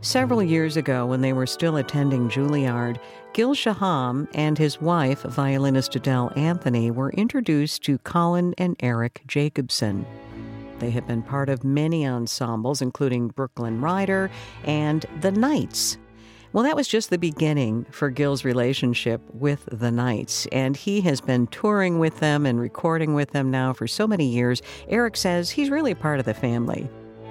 Several years ago, when they were still attending Juilliard, Gil Shaham and his wife, violinist Adele Anthony, were introduced to Colin and Eric Jacobson. They had been part of many ensembles, including Brooklyn Rider and The Knights. Well, that was just the beginning for Gil's relationship with The Knights, and he has been touring with them and recording with them now for so many years. Eric says he's really part of the family.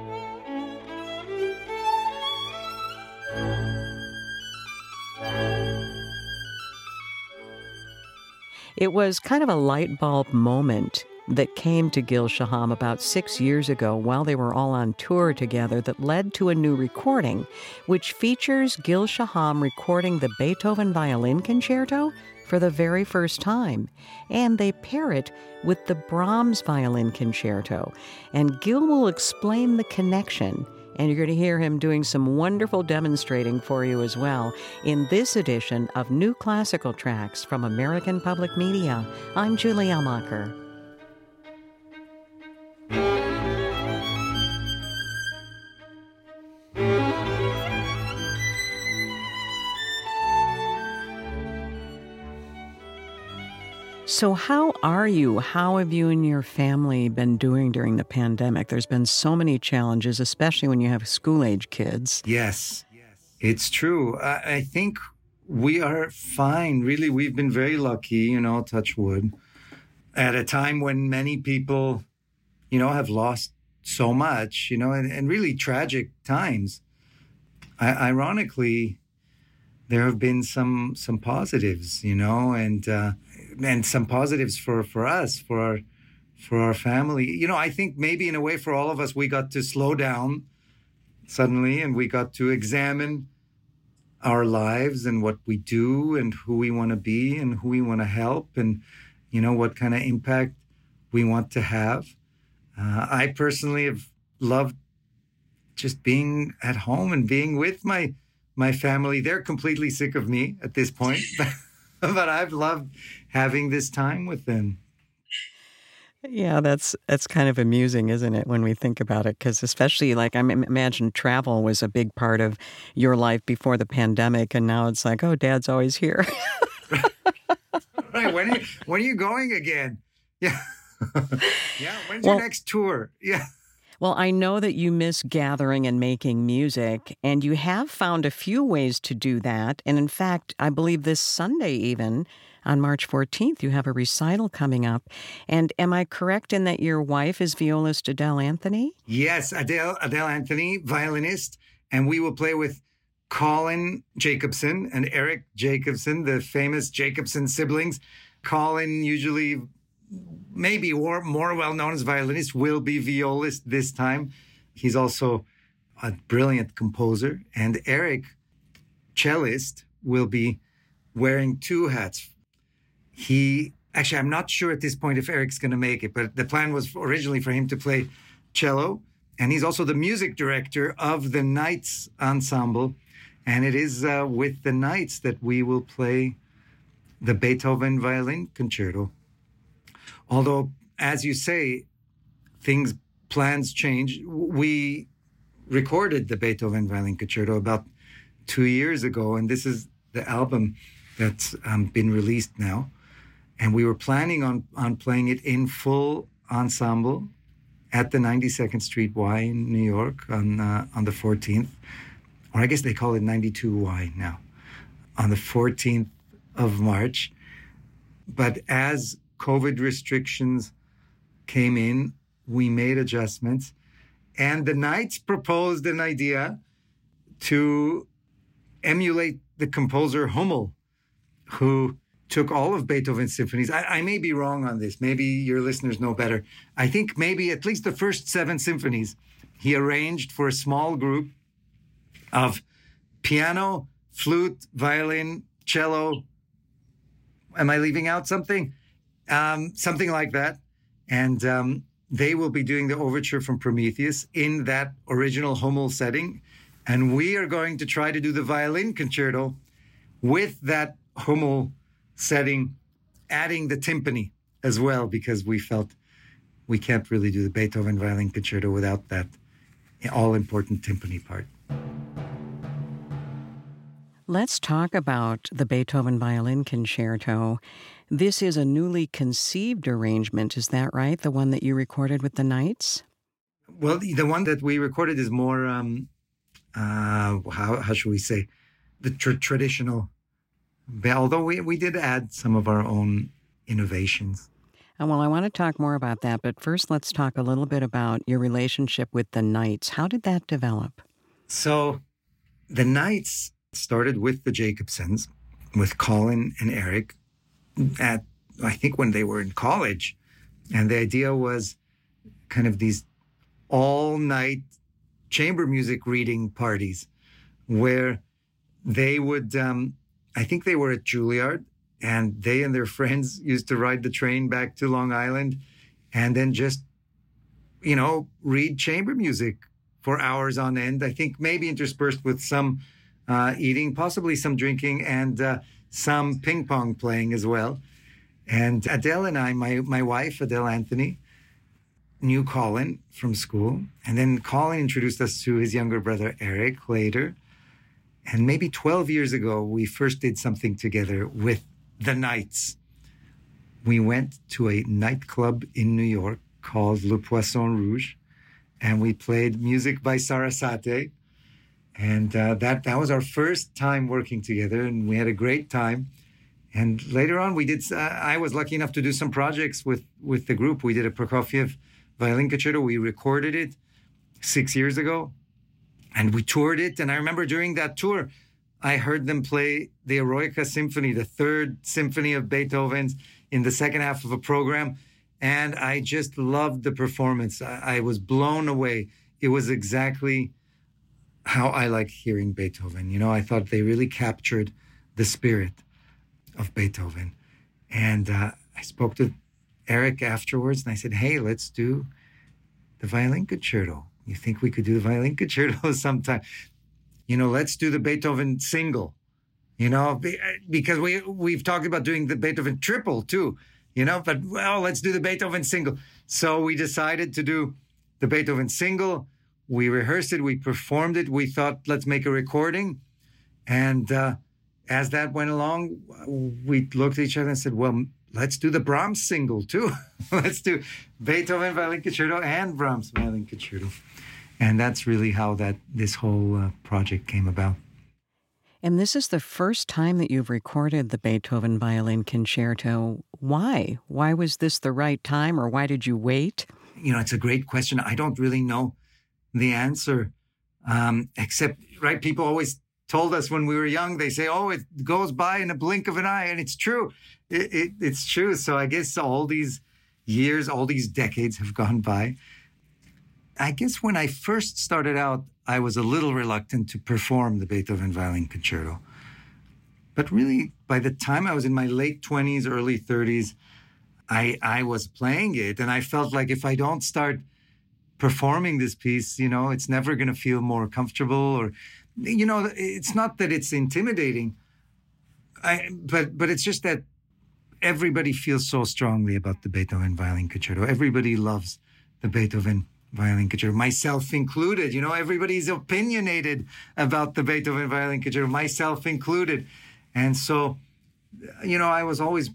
It was kind of a light bulb moment that came to Gil Shaham about 6 years ago while they were all on tour together that led to a new recording, which features Gil Shaham recording the Beethoven Violin Concerto for the very first time. And they pair it with the Brahms Violin Concerto. And Gil will explain the connection, and you're going to hear him doing some wonderful demonstrating for you as well in this edition of New Classical Tracks from American Public Media. I'm Julie Elmacher. So how are you? How have you and your family been doing during the pandemic? There's been so many challenges, especially when you have school-age kids. Yes, it's true. I think we are fine. Really, we've been very lucky, touch wood, at a time when many people, have lost so much, and really tragic times. Ironically, there have been some positives, and some positives for us, for our family. I think maybe in a way for all of us, we got to slow down suddenly, and we got to examine our lives and what we do and who we want to be and who we want to help and, what kind of impact we want to have. I personally have loved just being at home and being with my family. They're completely sick of me at this point, but I've loved having this time with them. Yeah, that's kind of amusing, isn't it, when we think about it? Because especially, I imagine travel was a big part of your life before the pandemic, and now it's like, oh, Dad's always here. Right. When are you going again? Yeah. Yeah. When's your next tour? Yeah. Well, I know that you miss gathering and making music, and you have found a few ways to do that. And in fact, I believe this Sunday even, on March 14th, you have a recital coming up. And am I correct in that your wife is violist Adele Anthony? Yes, Adele Anthony, violinist. And we will play with Colin Jacobson and Eric Jacobson, the famous Jacobson siblings. Colin, usually maybe more well-known as violinist, will be violist this time. He's also a brilliant composer. And Eric, cellist, will be wearing two hats. I'm not sure at this point if Eric's going to make it, but the plan was originally for him to play cello. And he's also the music director of the Knights Ensemble. And it is with the Knights that we will play the Beethoven Violin Concerto. Although, as you say, plans change. We recorded the Beethoven Violin Concerto about 2 years ago, and this is the album that's been released now. And we were planning on playing it in full ensemble at the 92nd Street Y in New York on the 14th. Or I guess they call it 92Y now, on the 14th of March. But as COVID restrictions came in, we made adjustments. And the Knights proposed an idea to emulate the composer Hummel, who took all of Beethoven's symphonies. I may be wrong on this. Maybe your listeners know better. I think maybe at least the first 7 symphonies he arranged for a small group of piano, flute, violin, cello. Am I leaving out something? Something like that. And they will be doing the overture from Prometheus in that original Hummel setting. And we are going to try to do the violin concerto with that Hummel setting, adding the timpani as well, because we felt we can't really do the Beethoven Violin Concerto without that all-important timpani part. Let's talk about the Beethoven Violin Concerto. This is a newly conceived arrangement, is that right? The one that you recorded with the Knights? Well, the one that we recorded is more, how should we say, the traditional. Although we did add some of our own innovations. Well, I want to talk more about that, but first let's talk a little bit about your relationship with the Knights. How did that develop? So the Knights started with the Jacobsons, with Colin and Eric, I think when they were in college. And the idea was kind of these all-night chamber music reading parties where they would, I think they were at Juilliard, and they and their friends used to ride the train back to Long Island and then just, read chamber music for hours on end. I think maybe interspersed with some eating, possibly some drinking, and some ping pong playing as well. And Adele and I, my wife, Adele Anthony, knew Colin from school. And then Colin introduced us to his younger brother, Eric, later. And maybe 12 years ago, we first did something together with the Knights. We went to a nightclub in New York called Le Poisson Rouge, and we played music by Sarasate. And that was our first time working together, and we had a great time. And later on, I was lucky enough to do some projects with the group. We did a Prokofiev violin concerto. We recorded it 6 years ago, and we toured it. And I remember during that tour, I heard them play the Eroica Symphony, the third symphony of Beethoven's, in the second half of a program. And I just loved the performance. I was blown away. It was exactly how I like hearing Beethoven. I thought they really captured the spirit of Beethoven. And I spoke to Eric afterwards, and I said, hey, let's do the violin concerto. You think we could do the violin concerto sometime? Let's do the Beethoven single, because we've talked about doing the Beethoven triple too, but let's do the Beethoven single. So we decided to do the Beethoven single. We rehearsed it, we performed it. We thought, let's make a recording. And as that went along, we looked at each other and said, well, let's do the Brahms single too. Let's do Beethoven Violin Concerto and Brahms Violin Concerto. And that's really how this whole project came about. And this is the first time that you've recorded the Beethoven Violin Concerto. Why? Why was this the right time, or why did you wait? It's a great question. I don't really know the answer, except, right, people always told us when we were young, they say, oh, it goes by in a blink of an eye. And it's true. It's true. So I guess all these years, all these decades have gone by. I guess when I first started out, I was a little reluctant to perform the Beethoven Violin Concerto. But really, by the time I was in my late 20s, early 30s, I was playing it. And I felt like if I don't start performing this piece, it's never going to feel more comfortable, or, it's not that it's intimidating, but it's just that everybody feels so strongly about the Beethoven Violin Concerto. Everybody loves the Beethoven Violin Concerto, myself included. Everybody's opinionated about the Beethoven Violin Concerto, myself included. And so, I was always,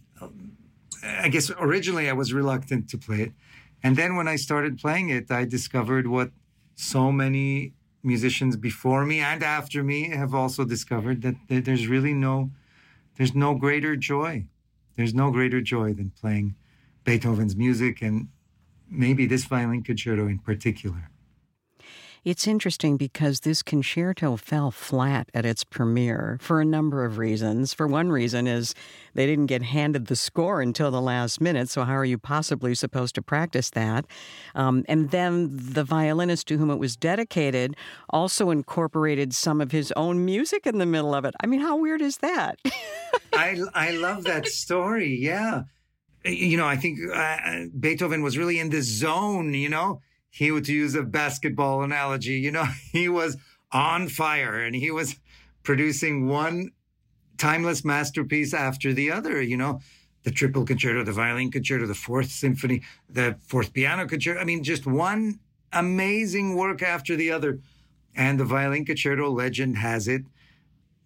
I guess originally I was reluctant to play it. And then when I started playing it, I discovered what so many musicians before me and after me have also discovered, that there's no greater joy. There's no greater joy than playing Beethoven's music, and maybe this violin concerto in particular. It's interesting because this concerto fell flat at its premiere for a number of reasons. For one reason is they didn't get handed the score until the last minute, so how are you possibly supposed to practice that? And then the violinist to whom it was dedicated also incorporated some of his own music in the middle of it. I mean, how weird is that? I love that story, yeah. I think Beethoven was really in the zone, He would use a basketball analogy, he was on fire, and he was producing one timeless masterpiece after the other, the triple concerto, the violin concerto, the fourth symphony, the fourth piano concerto. I mean, just one amazing work after the other. And the violin concerto, legend has it,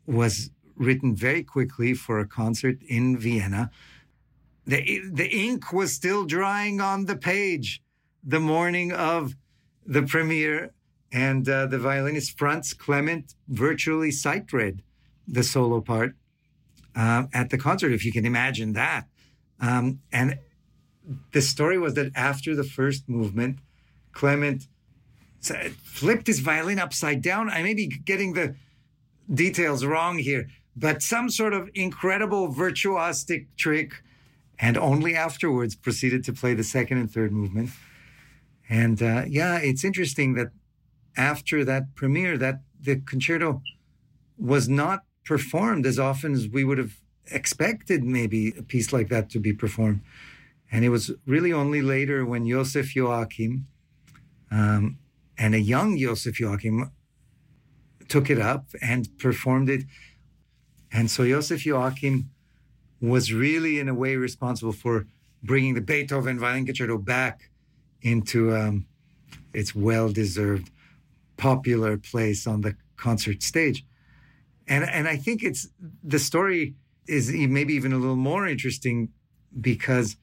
was written very quickly for a concert in Vienna. The ink was still drying on the page the morning of the premiere, and the violinist Franz Clement virtually sight read the solo part at the concert, if you can imagine that. And the story was that after the first movement, Clement flipped his violin upside down. I may be getting the details wrong here, but some sort of incredible virtuosic trick, and only afterwards proceeded to play the second and third movement. And it's interesting that after that premiere, that the concerto was not performed as often as we would have expected maybe a piece like that to be performed. And it was really only later when Josef Joachim and a young Josef Joachim took it up and performed it. And so Josef Joachim was really, in a way, responsible for bringing the Beethoven Violin Concerto back into its well-deserved popular place on the concert stage. And I think the story is maybe even a little more interesting because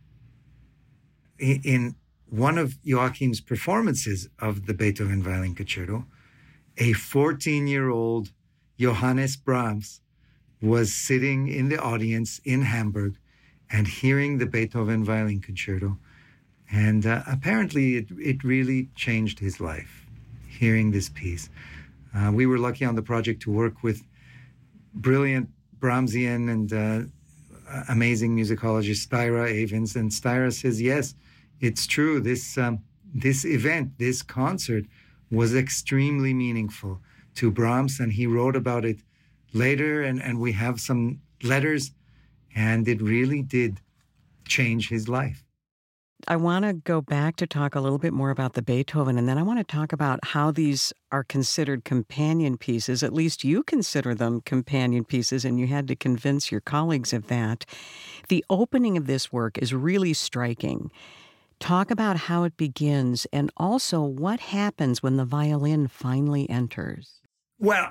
in one of Joachim's performances of the Beethoven Violin Concerto, a 14-year-old Johannes Brahms was sitting in the audience in Hamburg and hearing the Beethoven Violin Concerto. And apparently it really changed his life, hearing this piece. We were lucky on the project to work with brilliant Brahmsian and amazing musicologist Styra Avens. And Styra says, yes, it's true. This event, this concert was extremely meaningful to Brahms, and he wrote about it later, and we have some letters, and it really did change his life. I want to go back to talk a little bit more about the Beethoven, and then I want to talk about how these are considered companion pieces. At least you consider them companion pieces, and you had to convince your colleagues of that. The opening of this work is really striking. Talk about how it begins and also what happens when the violin finally enters. Well,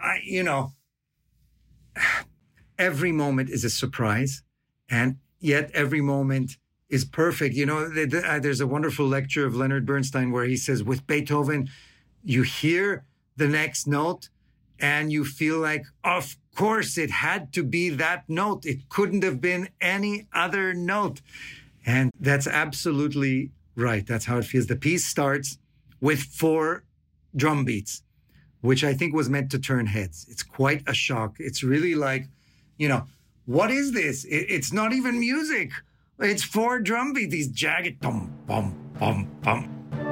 every moment is a surprise, and yet every moment is perfect. There's a wonderful lecture of Leonard Bernstein where he says, with Beethoven, you hear the next note and you feel like, of course, it had to be that note. It couldn't have been any other note. And that's absolutely right. That's how it feels. The piece starts with 4 drum beats, which I think was meant to turn heads. It's quite a shock. It's really like, what is this? It's not even music. It's 4 drum beats, these jagged bum, bum, bum, bum.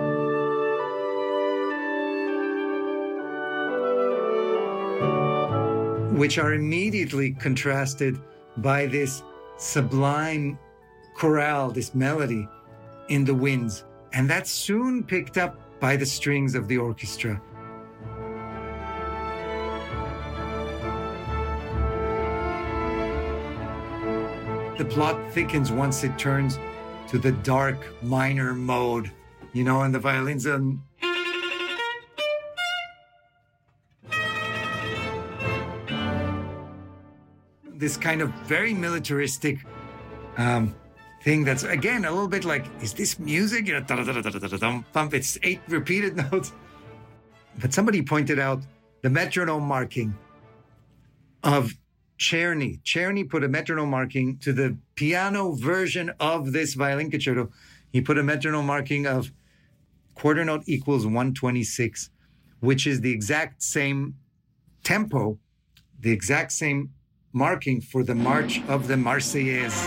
Which are immediately contrasted by this sublime chorale, this melody in the winds. And that's soon picked up by the strings of the orchestra. The plot thickens once it turns to the dark minor mode, and the violins on. This kind of very militaristic thing that's, again, a little bit like, is this music? It's 8 repeated notes. But somebody pointed out the metronome marking of Czerny. Czerny put a metronome marking to the piano version of this violin concerto. He put a metronome marking of quarter note equals 126, which is the exact same tempo, the exact same marking for the march of the Marseillaise.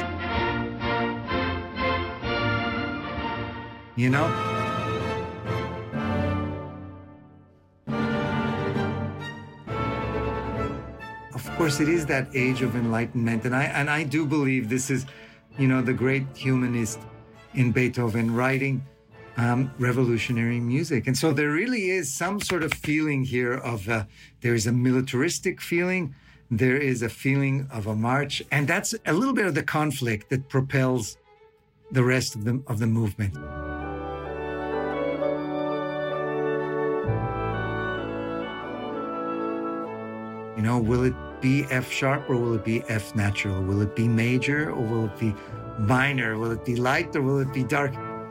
Of course, it is that age of enlightenment, and I do believe this is, the great humanist in Beethoven writing revolutionary music. And so there really is some sort of feeling here of there is a militaristic feeling, there is a feeling of a march, and that's a little bit of the conflict that propels the rest of the movement. Will it be F sharp or will it be F natural? Will it be major or will it be minor? Will it be light or will it be dark?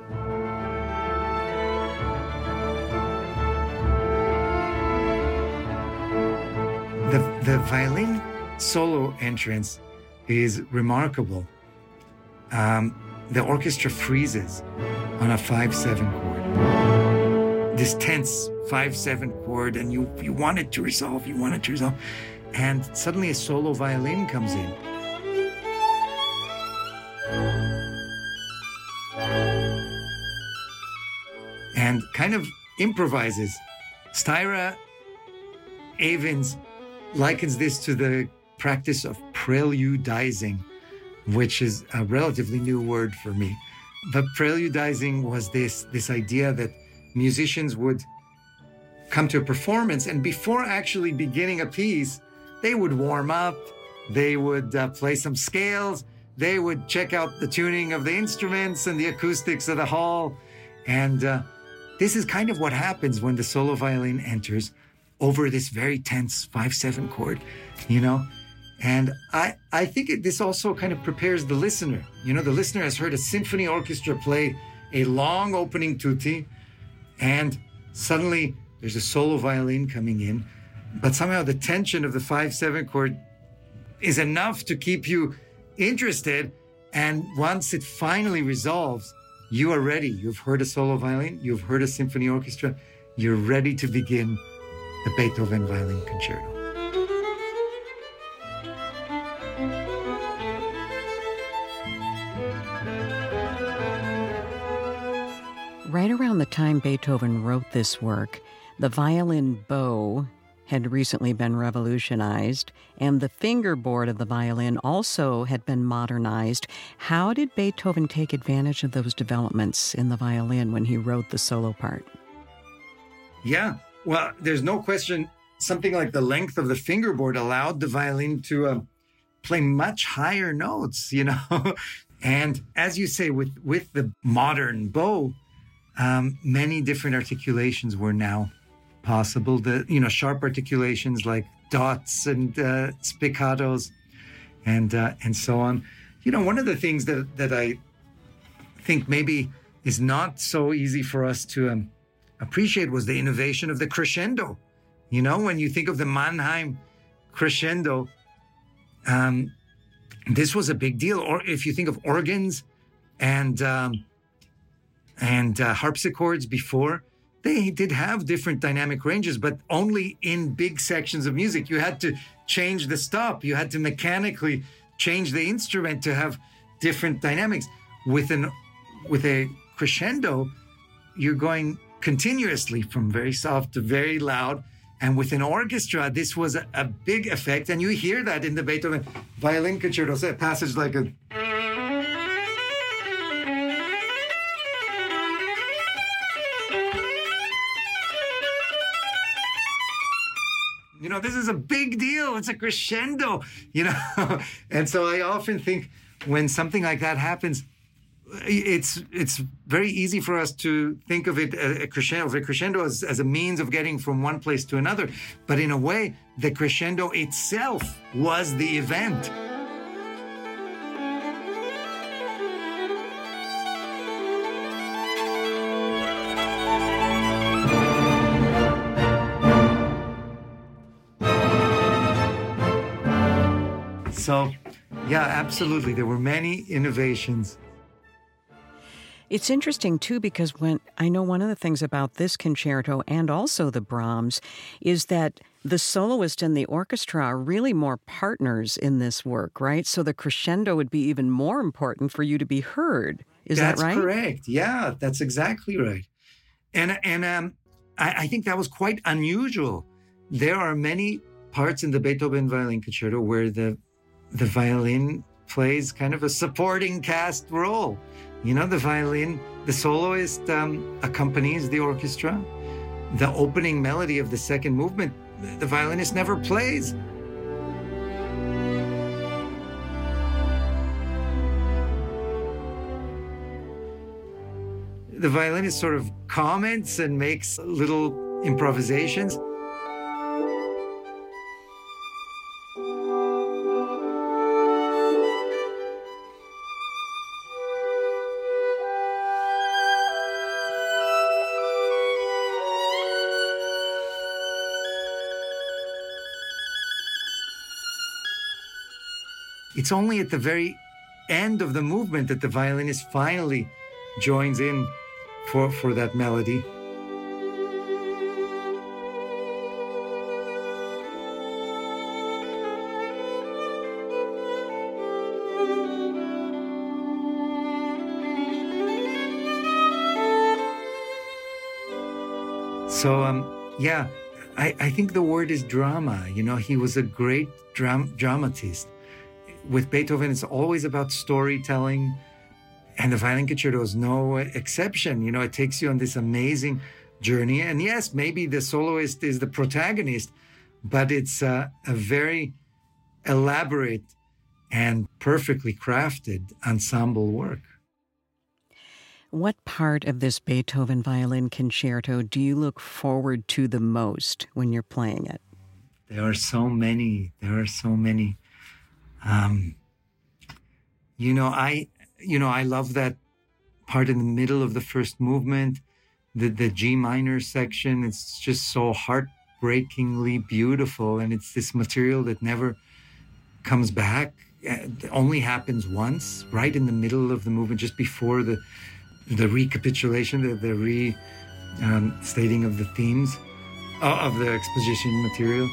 The violin solo entrance is remarkable. The orchestra freezes on a 5/7 chord. This tense 5/7 chord, and you want it to resolve, and suddenly a solo violin comes in. And kind of improvises. Styra Avins likens this to the practice of preludizing, which is a relatively new word for me. But preludizing was this idea that musicians would come to a performance, and before actually beginning a piece, they would warm up, they would play some scales, they would check out the tuning of the instruments and the acoustics of the hall. And this is kind of what happens when the solo violin enters over this very tense 5/7 chord, And I think this also kind of prepares the listener. The listener has heard a symphony orchestra play a long opening tutti, and suddenly there's a solo violin coming in, but somehow the tension of the 5/7 chord is enough to keep you interested. And once it finally resolves, you are ready. You've heard a solo violin, you've heard a symphony orchestra, you're ready to begin the Beethoven Violin Concerto. Right around the time Beethoven wrote this work, the violin bow had recently been revolutionized, and the fingerboard of the violin also had been modernized. How did Beethoven take advantage of those developments in the violin when he wrote the solo part? Yeah, well, there's no question. Something like the length of the fingerboard allowed the violin to play much higher notes, And as you say, with the modern bow, many different articulations were now possible. Sharp articulations like dots and spiccatos and so on. One of the things that I think maybe is not so easy for us to appreciate was the innovation of the crescendo. When you think of the Mannheim crescendo, this was a big deal. Or if you think of organs and harpsichords before, they did have different dynamic ranges, but only in big sections of music. You had to change the stop. You had to mechanically change the instrument to have different dynamics. With a crescendo, you're going continuously from very soft to very loud. And with an orchestra, this was a big effect. And you hear that in the Beethoven Violin Concerto. So a passage like a... This is a big deal. It's a crescendo, And so I often think when something like that happens, it's very easy for us to think of it a crescendo as a means of getting from one place to another. But in a way, the crescendo itself was the event. So, yeah, absolutely. There were many innovations. It's interesting, too, because when I know one of the things about this concerto and also the Brahms is that the soloist and the orchestra are really more partners in this work, right? So the crescendo would be even more important for you to be heard. Is that right? That's correct. Yeah, that's exactly right. And I think that was quite unusual. There are many parts in the Beethoven Violin Concerto where the violin plays kind of a supporting cast role. The violin, the soloist accompanies the orchestra. The opening melody of the second movement, the violinist never plays. The violinist sort of comments and makes little improvisations. it's only at the very end of the movement that the violinist finally joins in for that melody. So, I think the word is drama. He was a great dramatist. With Beethoven, it's always about storytelling, and the Violin Concerto is no exception. It takes you on this amazing journey. And yes, maybe the soloist is the protagonist, but it's a very elaborate and perfectly crafted ensemble work. What part of this Beethoven Violin Concerto do you look forward to the most when you're playing it? There are so many. I love that part in the middle of the first movement, the G minor section. It's just so heartbreakingly beautiful, and it's this material that never comes back. It only happens once, right in the middle of the movement, just before the recapitulation, the stating of the themes of the exposition material.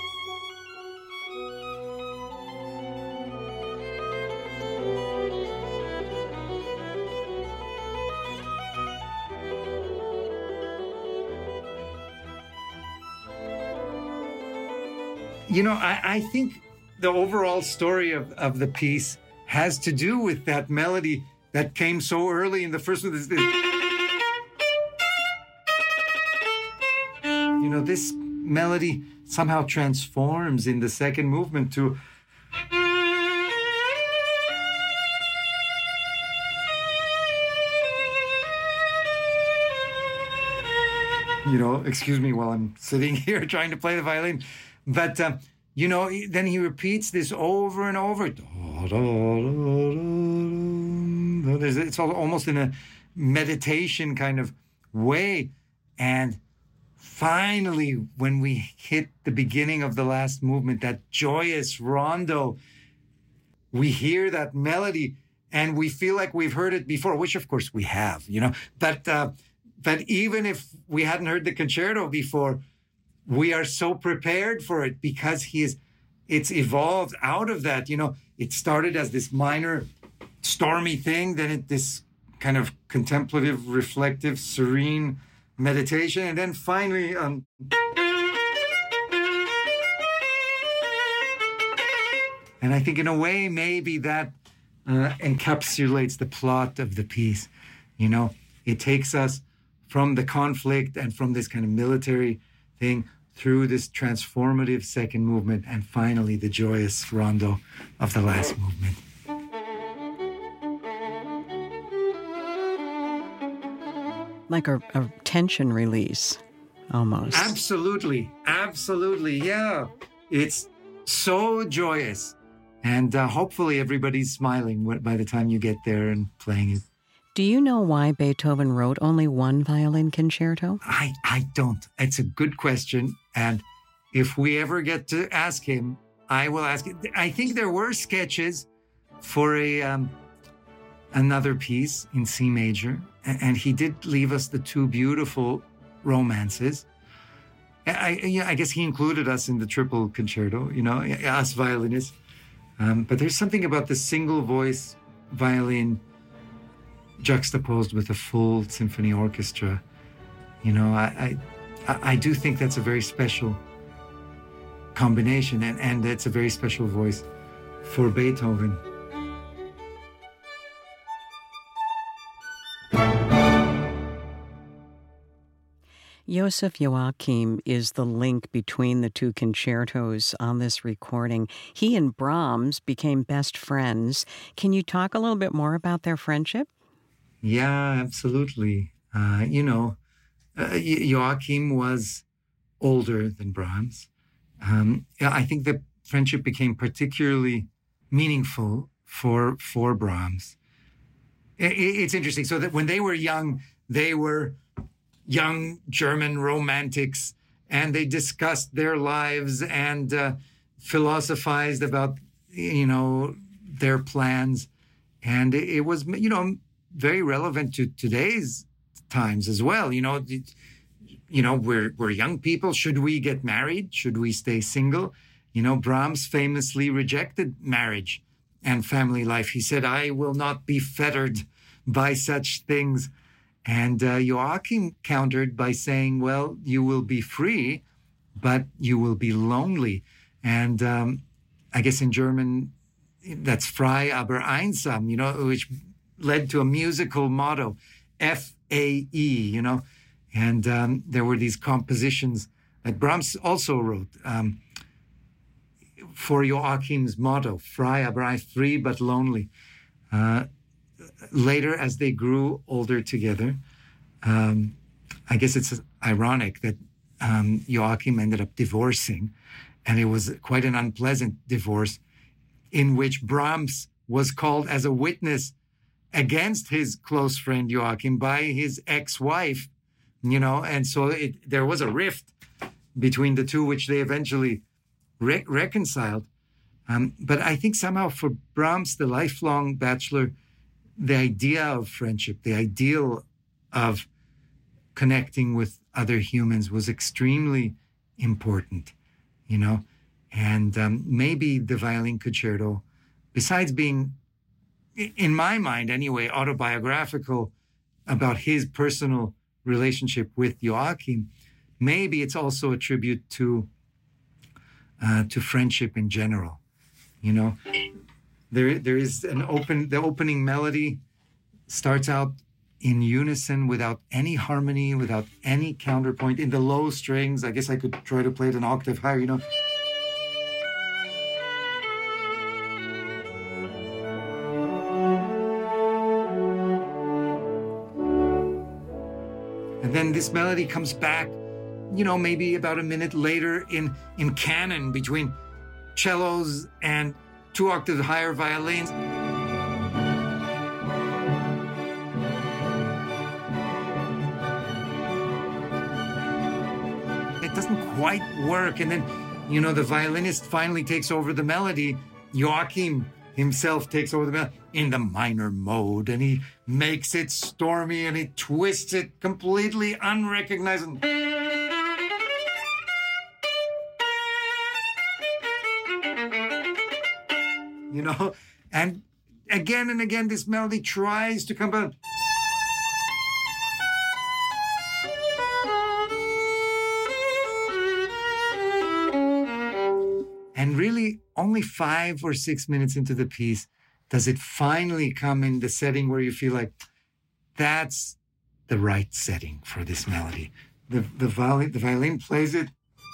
I think the overall story of the piece has to do with that melody that came so early in the first one. This melody somehow transforms in the second movement to... excuse me while I'm sitting here trying to play the violin. But, then he repeats this over and over. It's almost in a meditation kind of way. And finally, when we hit the beginning of the last movement, that joyous rondo, we hear that melody and we feel like we've heard it before, which of course we have, But even if we hadn't heard the concerto before, we are so prepared for it because it's evolved out of that. It started as this minor stormy thing, then this kind of contemplative, reflective, serene meditation, and then finally and I think in a way maybe that encapsulates the plot of the piece. It takes us from the conflict and from this kind of military thing through this transformative second movement and finally the joyous rondo of the last movement. Like a tension release, almost. Absolutely, yeah. It's so joyous. And hopefully everybody's smiling by the time you get there and playing it. Do you know why Beethoven wrote only one violin concerto? I don't. It's a good question. And if we ever get to ask him, I will ask him. I think there were sketches for another piece in C major. And he did leave us the two beautiful romances. I guess he included us in the triple concerto, us violinists. But there's something about the single voice violin juxtaposed with a full symphony orchestra. I do think that's a very special combination, and it's a very special voice for Beethoven. Joseph Joachim is the link between the two concertos on this recording. He and Brahms became best friends. Can you talk a little bit more about their friendship? Yeah, absolutely. Joachim was older than Brahms. I think the friendship became particularly meaningful for Brahms. It's interesting. So that when they were young German romantics, and they discussed their lives and philosophized about, their plans. And it was, very relevant to today's times as well. We're young people. Should we get married? Should we stay single? Brahms famously rejected marriage and family life. He said, I will not be fettered by such things. And Joachim countered by saying, well, you will be free, but you will be lonely. And I guess in German, that's frei, aber einsam, which led to a musical motto, F-A-E, And there were these compositions that Brahms also wrote for Joachim's motto, frei, aber free but lonely. Later, as they grew older together, I guess it's ironic that Joachim ended up divorcing, and it was quite an unpleasant divorce in which Brahms was called as a witness against his close friend Joachim by his ex-wife, and so there was a rift between the two, which they eventually reconciled. But I think somehow for Brahms, the lifelong bachelor, the idea of friendship, the ideal of connecting with other humans was extremely important, and maybe the violin concerto, besides being, in my mind anyway, autobiographical about his personal relationship with Joachim, maybe it's also a tribute to friendship in general. There is the opening melody starts out in unison without any harmony, without any counterpoint in the low strings. I guess I could try to play it an octave higher, And then this melody comes back, maybe about a minute later in canon between cellos and 2 octaves higher violins. It doesn't quite work. And then, the violinist finally takes over the melody. Joachim himself takes over the melody in the minor mode, and he makes it stormy, and he twists it completely unrecognizable. And again and again, this melody tries to come back. And really, only 5 or 6 minutes into the piece, does it finally come in the setting where you feel like that's the right setting for this melody. The violin plays it.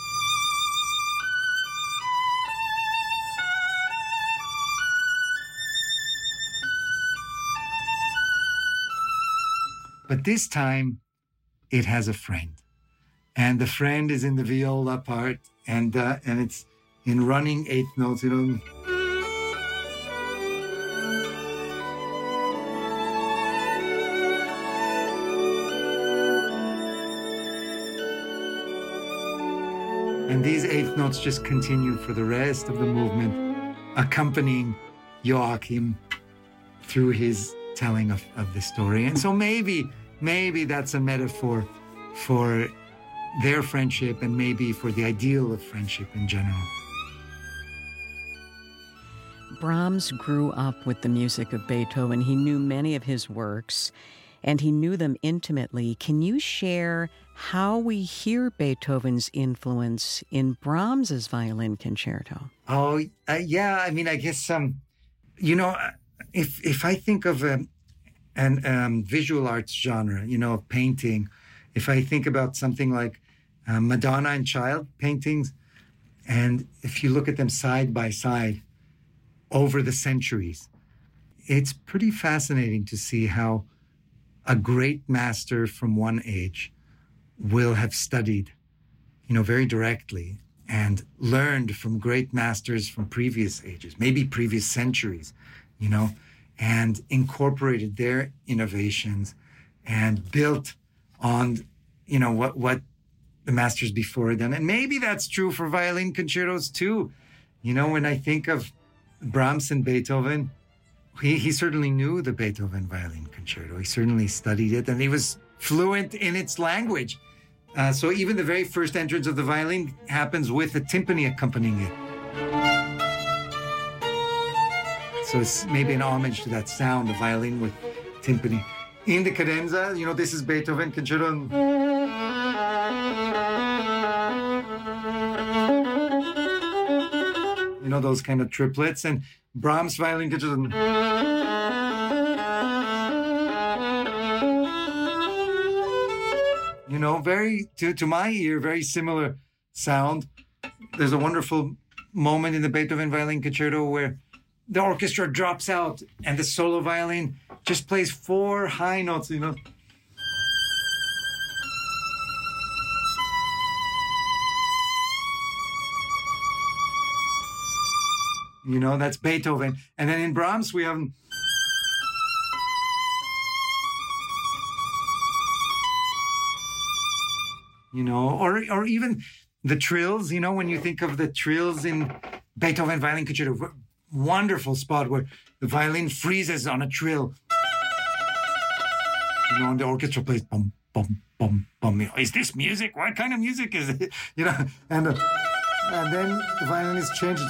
But this time, it has a friend. And the friend is in the viola part, and it's in running 8th notes, And these 8th notes just continue for the rest of the movement, accompanying Joachim through his telling of the story. And so maybe that's a metaphor for their friendship and maybe for the ideal of friendship in general. Brahms grew up with the music of Beethoven. He knew many of his works, and he knew them intimately. Can you share how we hear Beethoven's influence in Brahms's violin concerto? Oh, yeah. I mean, I guess, if I think of an visual arts genre, of painting, if I think about something like Madonna and Child paintings, and if you look at them side by side over the centuries, it's pretty fascinating to see how a great master from one age will have studied, very directly and learned from great masters from previous ages, maybe previous centuries, and incorporated their innovations and built on, what the masters before had done. And maybe that's true for violin concertos too. When I think of Brahms and Beethoven, he certainly knew the Beethoven Violin Concerto. He certainly studied it, and he was fluent in its language. So even the very first entrance of the violin happens with a timpani accompanying it. So it's maybe an homage to that sound, the violin with timpani. In the cadenza, this is Beethoven Concerto. Those kind of triplets, and Brahms Violin Concerto. Very, to my ear, very similar sound. There's a wonderful moment in the Beethoven Violin Concerto where the orchestra drops out and the solo violin just plays 4 high notes, That's Beethoven. And then in Brahms, we have... or even the trills, when you think of the trills in Beethoven Violin Concerto, wonderful spot where the violin freezes on a trill. And the orchestra plays bum, bum, bum, bum. Is this music? What kind of music is it? And then the violinist changes.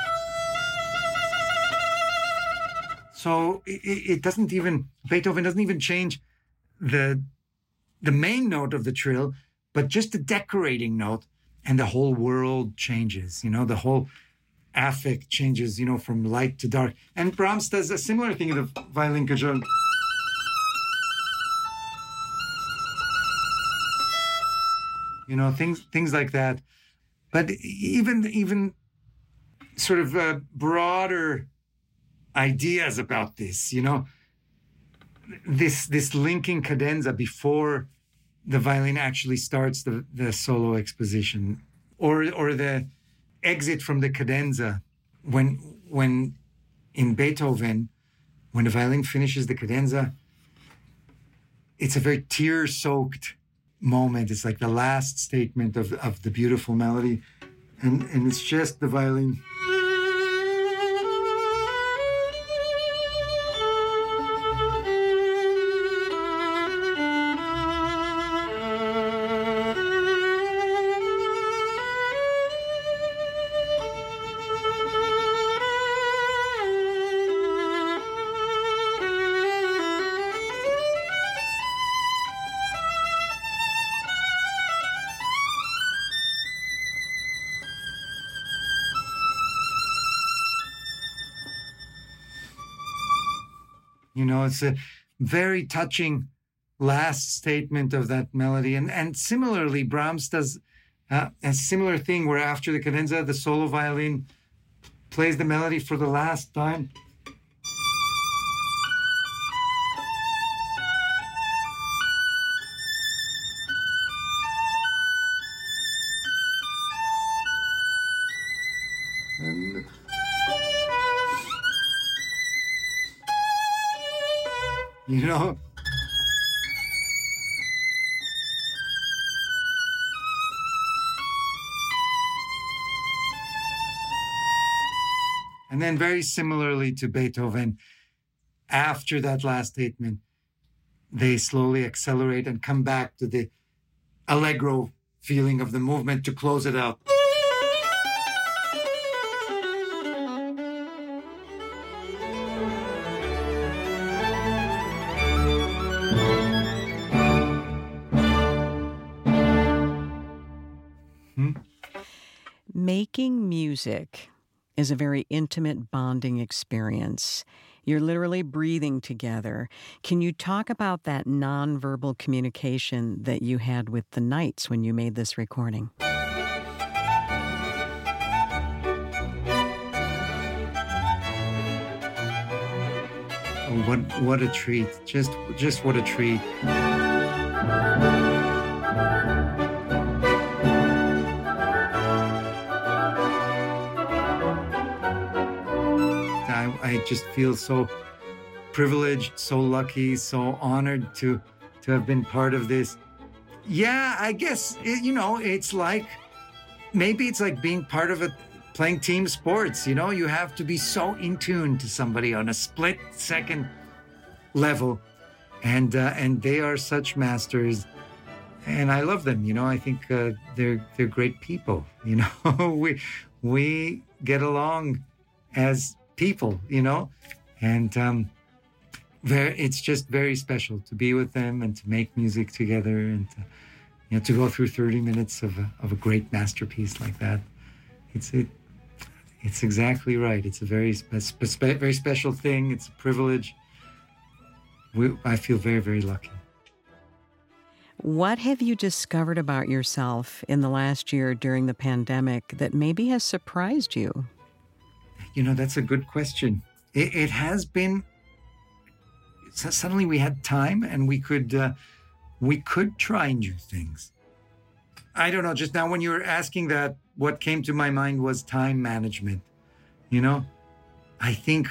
So it doesn't even, Beethoven doesn't even change the main note of the trill, but just the decorating note, and the whole world changes, the whole affect changes, from light to dark. And Brahms does a similar thing in the Violin Concerto. Things like that. But even sort of broader ideas about this, this linking cadenza before the violin actually starts the solo exposition, or the exit from the cadenza when in Beethoven, when the violin finishes the cadenza, it's a very tear-soaked moment. It's like the last statement of the beautiful melody, and it's just the violin. It's a very touching last statement of that melody. And similarly, Brahms does a similar thing where after the cadenza, the solo violin plays the melody for the last time. And And then very similarly to Beethoven, after that last statement, they slowly accelerate and come back to the allegro feeling of the movement to close it out. Making music is a very intimate bonding experience. You're literally breathing together. Can you talk about that nonverbal communication that you had with the Knights when you made this recording? Oh, what a treat. Just what a treat. I just feel so privileged, so lucky, so honored to have been part of this. Yeah, I guess, it's like, maybe it's like being part of a playing team sports. You have to be so in tune to somebody on a split second level. And they are such masters. And I love them. I think they're great people. We get along as people, and it's just very special to be with them and to make music together and to go through 30 minutes of a great masterpiece like that. It's exactly right. It's a very very special thing. It's a privilege. I feel very, very lucky. What have you discovered about yourself in the last year during the pandemic that maybe has surprised you? That's a good question. It has been. Suddenly we had time and we could try new things. I don't know. Just now when you were asking that, what came to my mind was time management. I think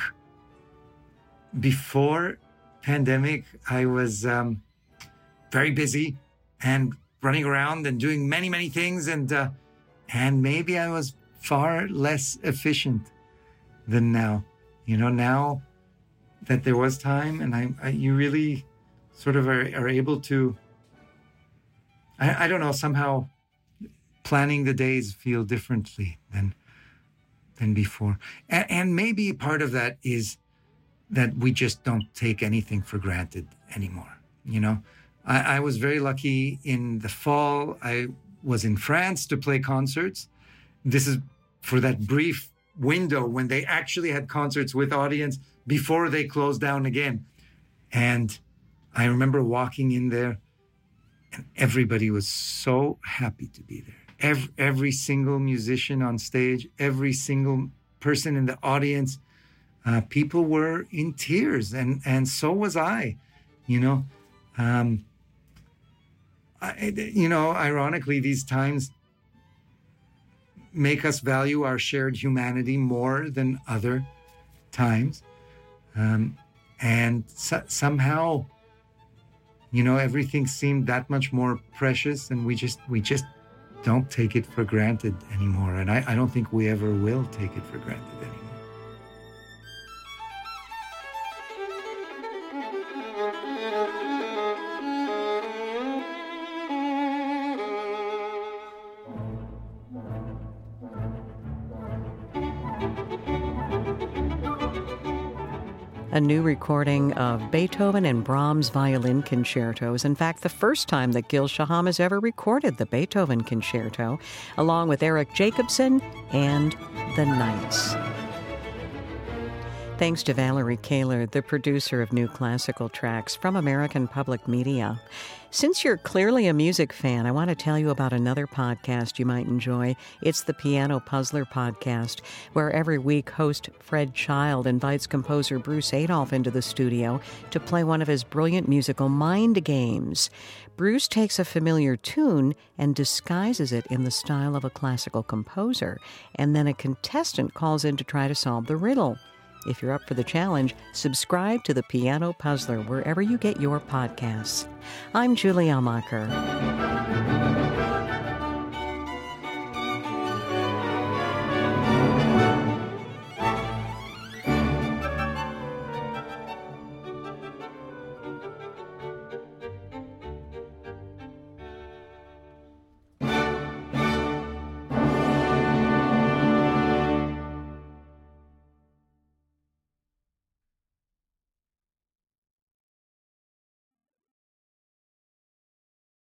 before pandemic, I was very busy and running around and doing many, many things. And maybe I was far less efficient than now. Now that there was time and you really sort of are able to, I don't know, somehow planning the days feel differently than before. And maybe part of that is that we just don't take anything for granted anymore. I was very lucky in the fall. I was in France to play concerts. This is for that brief window when they actually had concerts with audience before they closed down again. And I remember walking in there and everybody was so happy to be there. Every single musician on stage, every single person in the audience, people were in tears and so was I, ironically, these times make us value our shared humanity more than other times. Somehow, everything seemed that much more precious, and we just don't take it for granted anymore. And I don't think we ever will take it for granted anymore. A new recording of Beethoven and Brahms violin concertos. In fact, the first time that Gil Shaham has ever recorded the Beethoven concerto, along with Eric Jacobson and the Knights. Thanks to Valerie Kaler, the producer of New Classical Tracks from American Public Media. Since you're clearly a music fan, I want to tell you about another podcast you might enjoy. It's the Piano Puzzler Podcast, where every week host Fred Child invites composer Bruce Adolphe into the studio to play one of his brilliant musical mind games. Bruce takes a familiar tune and disguises it in the style of a classical composer, and then a contestant calls in to try to solve the riddle. If you're up for the challenge, subscribe to the Piano Puzzler wherever you get your podcasts. I'm Julie Amacher.